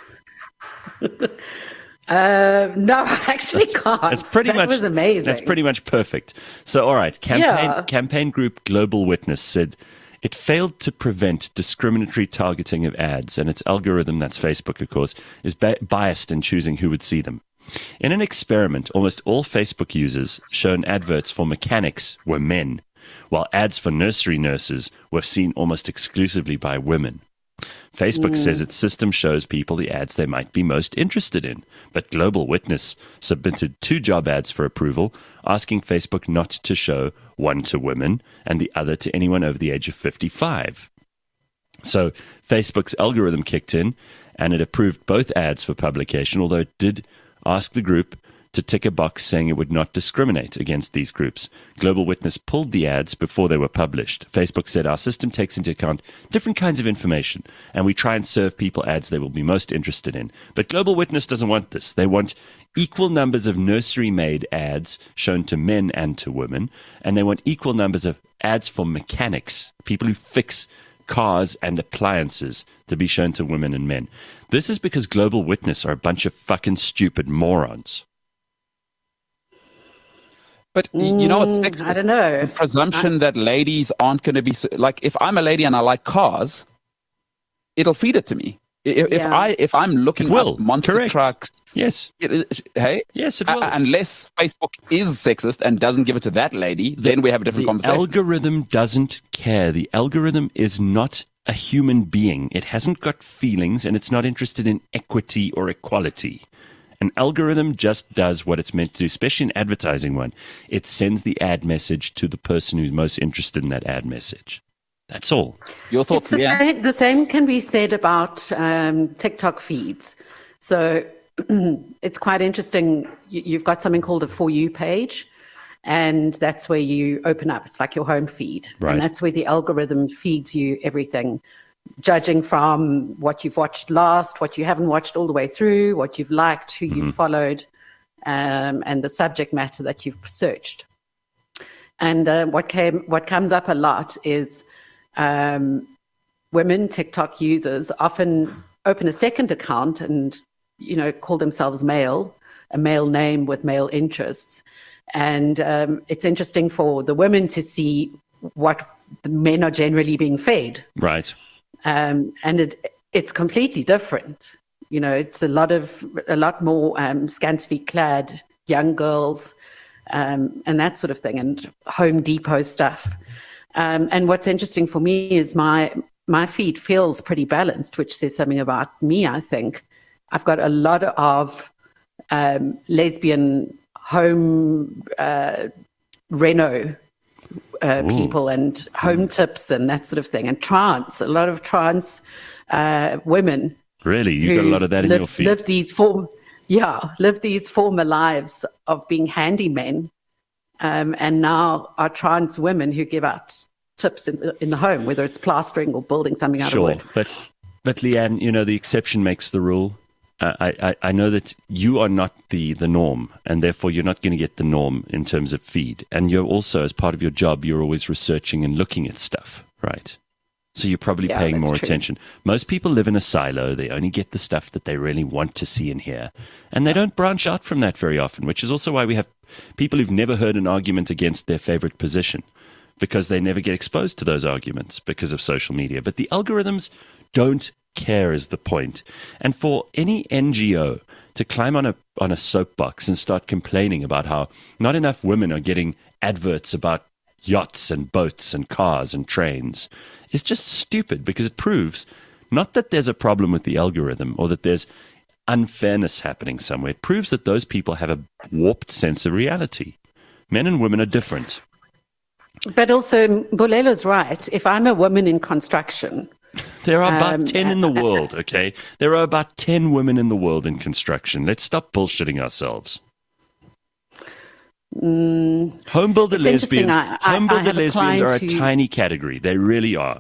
Uh, no, I actually can't. That's pretty that much was amazing. That's pretty much perfect. So, all right, campaign Yeah. campaign group Global Witness said it failed to prevent discriminatory targeting of ads, and its algorithm, that's Facebook, of course, is ba- biased in choosing who would see them. In an experiment, almost all Facebook users shown adverts for mechanics were men, while ads for nursery nurses were seen almost exclusively by women. Facebook says its system shows people the ads they might be most interested in, but Global Witness submitted two job ads for approval, asking Facebook not to show one to women and the other to anyone over the age of fifty-five. So Facebook's algorithm kicked in, and it approved both ads for publication, although it did ask the group to tick a box saying it would not discriminate against these groups. Global Witness pulled the ads before they were published. Facebook said, our system takes into account different kinds of information, and we try and serve people ads they will be most interested in. But Global Witness doesn't want this. They want equal numbers of nursery-made ads shown to men and to women, and they want equal numbers of ads for mechanics, people who fix cars and appliances, to be shown to women and men. This is because Global Witness are a bunch of fucking stupid morons. But y- you know what's Mm, sexist? I don't know. The presumption that ladies aren't going to be so, like, if I'm a lady and I like cars, it'll feed it to me. If, if Yeah. I if I'm looking It will. up monster Correct. trucks, Yes. it, it- hey, Yes, it uh, will. unless Facebook is sexist and doesn't give it to that lady, then we have a different The conversation. algorithm doesn't care. The algorithm is not a human being. It hasn't got feelings, and it's not interested in equity or equality. An algorithm just does what it's meant to do, especially an advertising one. It sends the ad message to the person who's most interested in that ad message. That's all. Your thoughts, It's the, Leanne? same, the same can be said about um, TikTok feeds. So it's quite interesting. You, you've got something called a For You page, and that's where you open up. It's like your home feed. Right. And that's where the algorithm feeds you everything, judging from what you've watched last, what you haven't watched all the way through, what you've liked, who Mm-hmm. you've followed, um, and the subject matter that you've searched. And uh, what came, what comes up a lot is um, women TikTok users often open a second account and, you know, call themselves male, a male name with male interests. And um, it's interesting for the women to see what the men are generally being fed. Right. Um, and it, it's completely different. You know, it's a lot of, a lot more um, scantily clad young girls um, and that sort of thing, and Home Depot stuff. Um, and what's interesting for me is my, my feed feels pretty balanced, which says something about me, I think. I've got a lot of um, lesbian home uh, reno uh, people and home tips and that sort of thing, and trans, a lot of trans uh, women. Really? You got a lot of that in live, your feed? Live these form, yeah, live these former lives of being handymen, um, and now are trans women who give out tips in the, in the home, whether it's plastering or building something out Sure, of wood. but but Leanne, you know, the exception makes the rule. Uh, I, I I know that you are not the the norm, and therefore you're not going to get the norm in terms of feed. And you're also, as part of your job, you're always researching and looking at stuff, right? So you're probably Yeah, paying that's more true. attention. Most people live in a silo. They only get the stuff that they really want to see and hear. And they don't branch out from that very often, which is also why we have people who've never heard an argument against their favorite position, because they never get exposed to those arguments because of social media. But the algorithms don't care is the point. And for any N G O to climb on a on a soapbox and start complaining about how not enough women are getting adverts about yachts and boats and cars and trains is just stupid, because it proves not that there's a problem with the algorithm or that there's unfairness happening somewhere. It proves that those people have a warped sense of reality. Men and women are different. But also, Bolelo's right. If I'm a woman in construction, There are about Um, ten in the world, okay? There are about ten women in the world in construction. Let's stop bullshitting ourselves. mm, Home builder It's interesting. lesbians, I- I- home I builder have a lesbians are a client who- tiny category. They really are.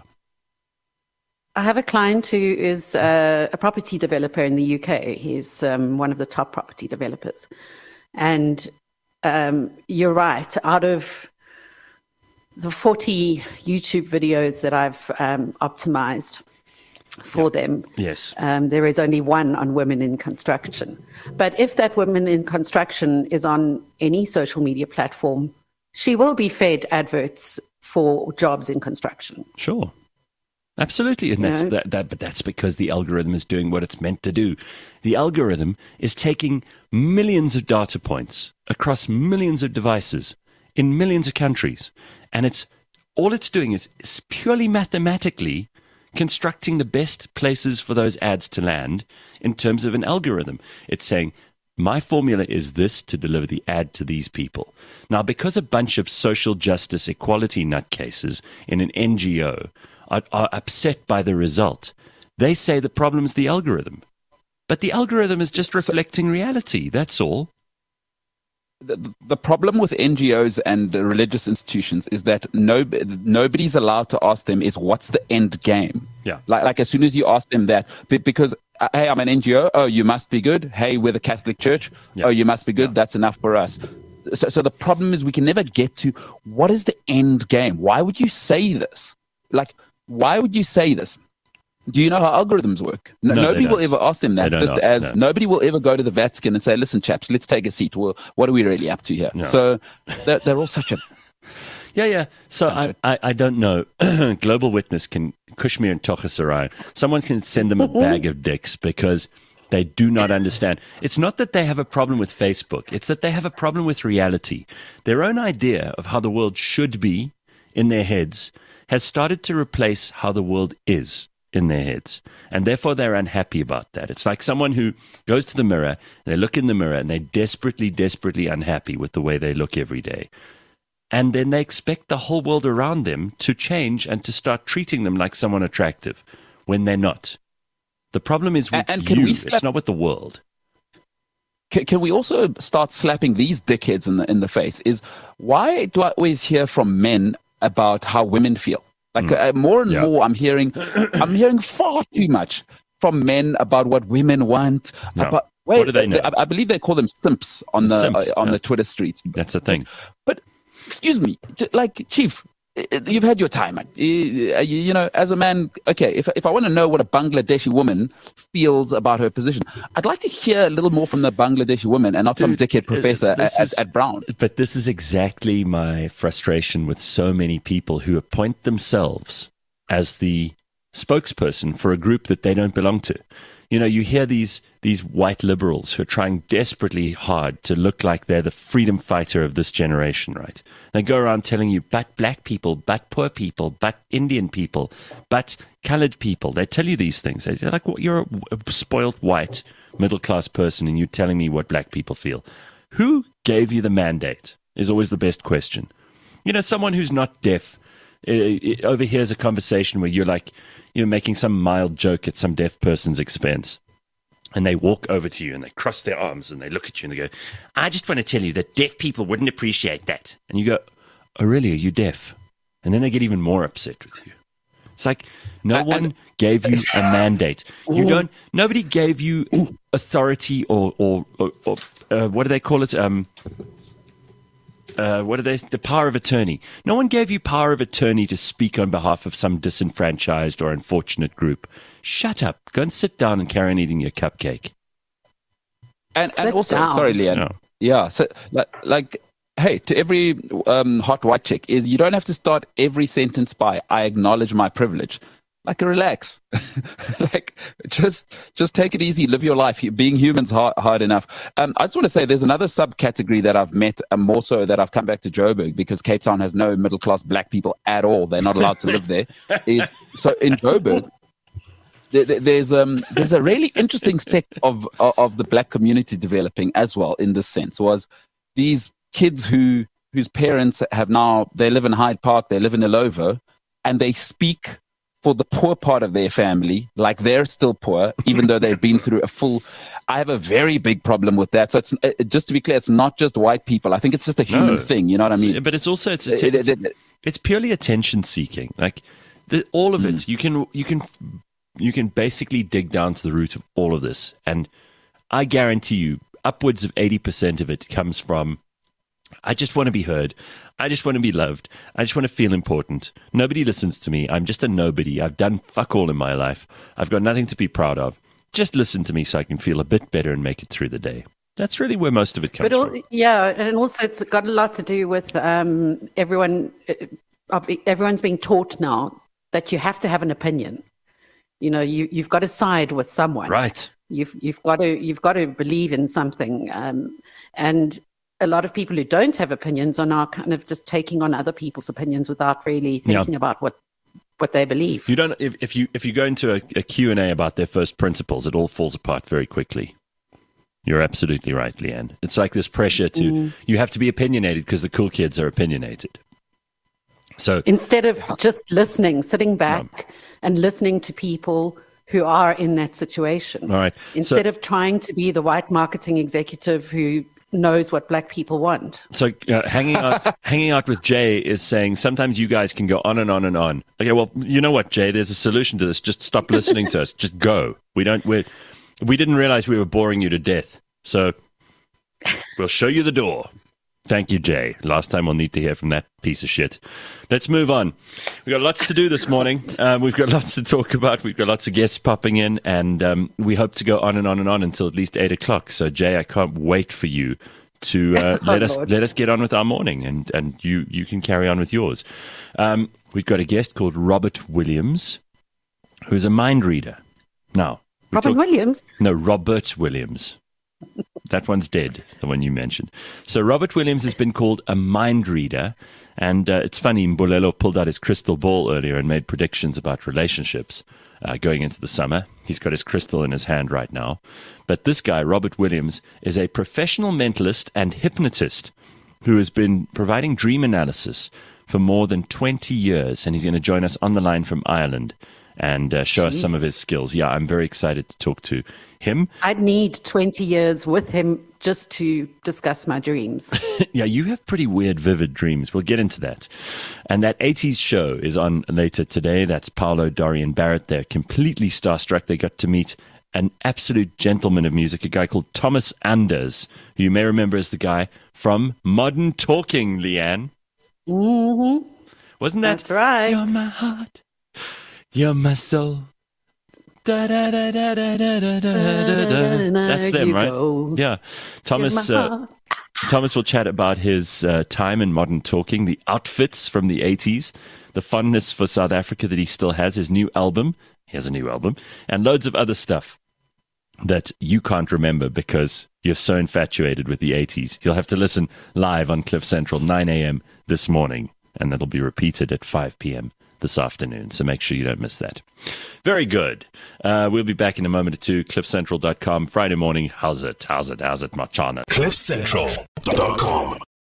I have a client who is uh, a property developer in the U K. He's um, one of the top property developers. And um, you're right. Out of the forty YouTube videos that I've um, optimized for them, Yes. um, there is only one on women in construction. But if that woman in construction is on any social media platform, she will be fed adverts for jobs in construction. Sure. Absolutely. And that's No. that, that but that's because the algorithm is doing what it's meant to do. The algorithm is taking millions of data points across millions of devices in millions of countries. And it's all it's doing is, is purely mathematically constructing the best places for those ads to land in terms of an algorithm. It's saying, my formula is this to deliver the ad to these people. Now, because a bunch of social justice equality nutcases in an N G O are, are upset by the result, they say the problem's the algorithm. But the algorithm is just reflecting reality. That's all. The, the problem with N G Os and uh, religious institutions is that no, nobody's allowed to ask them is what's the end game. Yeah. Like, like as soon as you ask them that, be- because, uh, hey, I'm an N G O. Oh, you must be good. Hey, we're the Catholic Church. Yeah. Oh, you must be good. Yeah. That's enough for us. So, so the problem is we can never get to what is the end game? Why would you say this? Like, why would you say this? Do you know how algorithms work? No, No, they nobody will don't. ever ask them They that. don't Just ask, as no. nobody will ever go to the Vatican and say, "Listen, chaps, let's take a seat. Well, what are we really up to here?" No. So they're, they're all such a Yeah, yeah. So I, I, I don't know. Global Witness can, Kushmir and Tochasarai, someone can send them a bag of dicks because they do not understand. It's not that they have a problem with Facebook. It's that they have a problem with reality. Their own idea of how the world should be in their heads has started to replace how the world is in their heads. And therefore they're unhappy about that. It's like someone who goes to the mirror, they look in the mirror, and they're desperately, desperately unhappy with the way they look every day. And then they expect the whole world around them to change and to start treating them like someone attractive when they're not. The problem is with And- and can you. we It's slap- not with the world. can, can we also start slapping these dickheads in the in the face? Is why do I always hear from men about how women feel? Like mm. uh, more and yeah. more, I'm hearing, I'm hearing far too much from men about what women want. No. About wait, what do they know? I, I believe they call them simps on the simps, uh, on yeah. the Twitter streets. That's the thing. But excuse me, like Chief, you've had your time. You, you know, as a man, okay, if if I want to know what a Bangladeshi woman feels about her position, I'd like to hear a little more from the Bangladeshi woman and not Dude, some dickhead professor at, is, at, at Brown. But this is exactly my frustration with so many people who appoint themselves as the spokesperson for a group that they don't belong to. You know, you hear these these white liberals who are trying desperately hard to look like they're the freedom fighter of this generation, right? They go around telling you, but black people, but poor people, but Indian people, but colored people. They tell you these things. They're like, well, you're a, a spoiled white middle-class person and you're telling me what black people feel. Who gave you the mandate is always the best question. You know, someone who's not deaf uh, overhears a conversation where you're like, you're making some mild joke at some deaf person's expense. And they walk over to you and they cross their arms and they look at you and they go, I just want to tell you that deaf people wouldn't appreciate that. And you go, oh, really? Are you deaf? And then they get even more upset with you. It's like no uh, one and- gave you a mandate. You don't, nobody gave you authority or, or, or, or uh, what do they call it? Um, Uh, what are they? The power of attorney. No one gave you power of attorney to speak on behalf of some disenfranchised or unfortunate group. Shut up. Go and sit down and carry on eating your cupcake. And sit and also, down. sorry, Leanne. No. Yeah. So, like, like, hey, to every um, hot white chick, is you don't have to start every sentence by "I acknowledge my privilege." Like, relax. like, just just take it easy. Live your life. Being human's hard, hard enough. Um, I just want to say there's another subcategory that I've met, uh, more so that I've come back to Joburg because Cape Town has no middle-class black people at all. They're not allowed to live there. Is so in Joburg, there, there's um there's a really interesting sect of, of of the black community developing as well. In this sense, was these kids who whose parents have now they live in Hyde Park, they live in Ilovo, and they speak for the poor part of their family, like they're still poor, even though they've been through a full. I have a very big problem with that. So it's uh, just to be clear, it's not just white people. I think it's just a human no, thing. You know what I mean? But it's also it's it's, it's, it's purely attention seeking. Like the, all of mm. it, you can you can you can basically dig down to the root of all of this, and I guarantee you, upwards of eighty percent of it comes from. I just want to be heard. I just want to be loved. I just want to feel important. Nobody listens to me. I'm just a nobody. I've done fuck all in my life. I've got nothing to be proud of. Just listen to me so I can feel a bit better and make it through the day. That's really where most of it comes but all, from. Yeah, and also it's got a lot to do with um, everyone. Uh, everyone's being taught now that you have to have an opinion. You know, you you've got to side with someone. Right. You've you've got to you've got to believe in something, um, and. A lot of people who don't have opinions are now kind of just taking on other people's opinions without really thinking yeah. about what what they believe. You don't if, if you if you go into a, a Q and A about their first principles, it all falls apart very quickly. You're absolutely right, Leanne. It's like this pressure to mm. you have to be opinionated because the cool kids are opinionated. So instead of just listening, sitting back no. and listening to people who are in that situation. All right. Instead so, of trying to be the white marketing executive who knows what black people want. So uh, hanging out, hanging out with Jay is saying sometimes you guys can go on and on and on. Okay, well, you know what, Jay? There's a solution to this. Just stop listening to us. Just go. We don't. We we didn't realize we were boring you to death. So we'll show you the door. Thank you, Jay. Last time we'll need to hear from that piece of shit. Let's move on. We've got lots to do this morning. Uh, we've got lots to talk about. We've got lots of guests popping in, and um, we hope to go on and on and on until at least eight o'clock. So, Jay, I can't wait for you to uh, let oh, us Lord. let us get on with our morning, and, and you, you can carry on with yours. Um, we've got a guest called Robert Williams, who's a mind reader. Now, Robert talk- Williams? No, Robert Williams. That one's dead, the one you mentioned. So Robert Williams has been called a mind reader, and uh, it's funny, Mbulelo pulled out his crystal ball earlier and made predictions about relationships uh, going into the summer. He's got his crystal in his hand right now. But this guy, Robert Williams, is a professional mentalist and hypnotist who has been providing dream analysis for more than twenty years, and he's going to join us on the line from Ireland. and uh, show us some of his skills. Yeah, I'm very excited to talk to him. I'd need twenty years with him just to discuss my dreams. Yeah, you have pretty weird, vivid dreams. We'll get into that. And that eighties show is on later today. That's Paolo, Dorian Barrett. They're completely starstruck. They got to meet an absolute gentleman of music, a guy called Thomas Anders, who you may remember as the guy from Modern Talking, Leanne. Mm-hmm. Wasn't that? That's right. You're my heart. You're my soul. Da, da, da, da, da, da, da, da, da. That's them, right? Go. Yeah. Thomas uh, Thomas will chat about his uh, time in Modern Talking, the outfits from the eighties, the fondness for South Africa that he still has, his new album. He has a new album, and loads of other stuff that you can't remember because you're so infatuated with the eighties. You'll have to listen live on Cliff Central, nine a.m. this morning, and that'll be repeated at five p.m. this afternoon, so make sure you don't miss that. Very good. Uh, we'll be back in a moment or two. cliff central dot com, Friday morning. How's it? How's it? How's it, Machana? cliff central dot com